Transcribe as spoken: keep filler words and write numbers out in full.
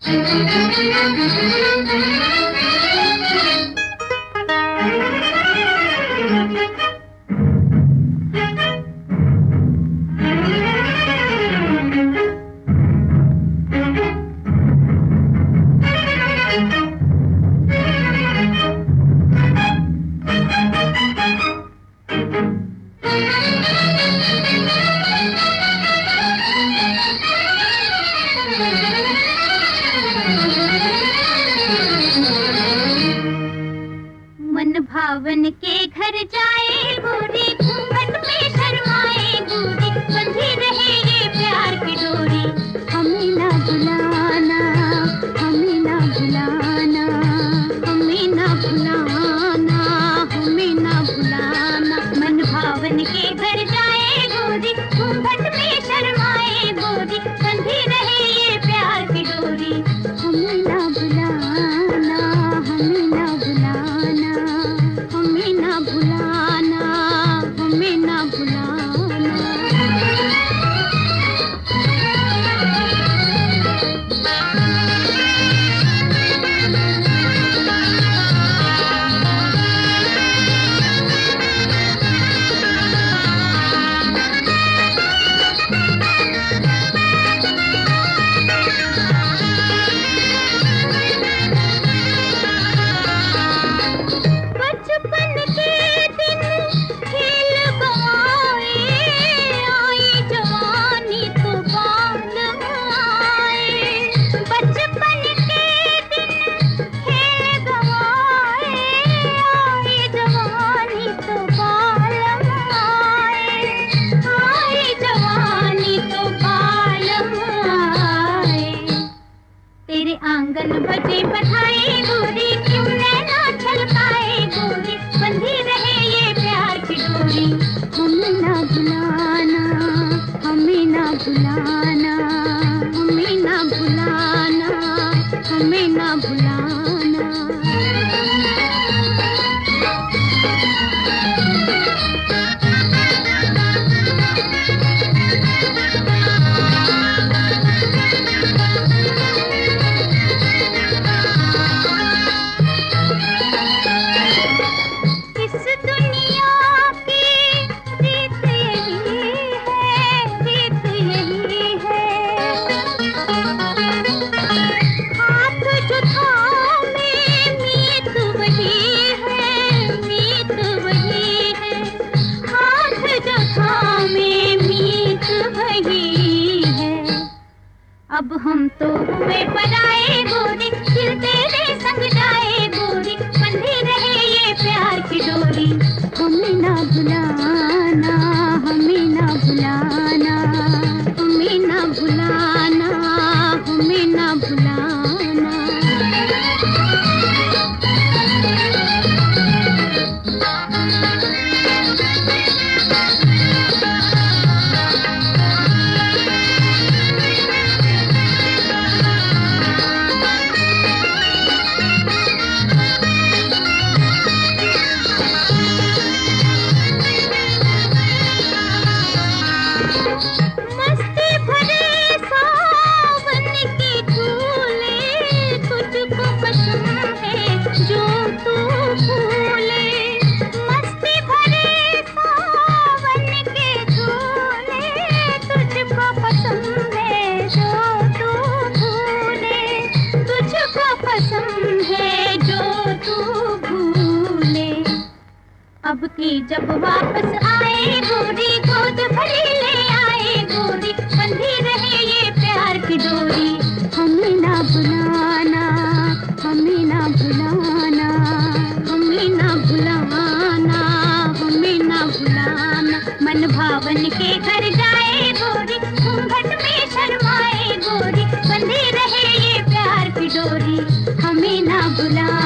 मन भावन के घर जाए गोरी, घूंघट में शर्माए गोरी, बंधी रहे ये प्यार की डोरी। हमें ना भुलाना, हमें ना भुलाना, हमें ना भुलाना, हमें ना भुलाना। मन भावन के घर जाए गोरी, घूंघट में शर्माए गोरी, बंधी रहे ये प्यार की डोरी। हमें ना भुलाना, हमें ना भुलाना, हमें ना भुलाना, हमें ना भुलाना। बचपन के दिन खेल गवाए, आई जवानी तो बाल आए। बचपन के दिन खेल गवाए, आई जवानी तो बाल आए, आई जवानी तो बाल आए। तेरे आंगन बजे बधाई गोरी, क्यों नैना छलकाए गोरी, बंधी रहे ये प्यार की डोरी। हमें ना भुलाना, हमें ना भुलाना, हमें ना भुलाना, हमें ना भुलाना। इस दुनिया की रीत यही है, रीत यही है। हाथ जो थामे मीत वही है, मीत वही है। हाथ जो थामे मीत वही है। अब हम तो हुए पराए गोरी, दिल तेरे संग जाए गोरी, बंधी रहे ये प्यार की डोरी। हमें ना भुलाना, हमें ना भुलाना, हमें ना भुलाना, हमें ना भुलाना। मस्ती भरे सावन की झूले, तुझको पसंद है जो तू भूले। मस्ती भरे सावन के झूले, तुझको पसंद है जो तू भूले, तुझको पसंद है जो तू भूले। अब की जब वापस आए गोरी, गोद भरी ले आए गोरी, बंधी रहे ये प्यार की डोरी। हमें ना भुलाना, हमें ना भुलाना, हमें ना भुलाना, हमें ना भुलाना। मन भावन के घर जाए गोरी, घूंघट में शर्माए गोरी, बंधी रहे ये प्यार की डोरी। हमें ना भुलाना।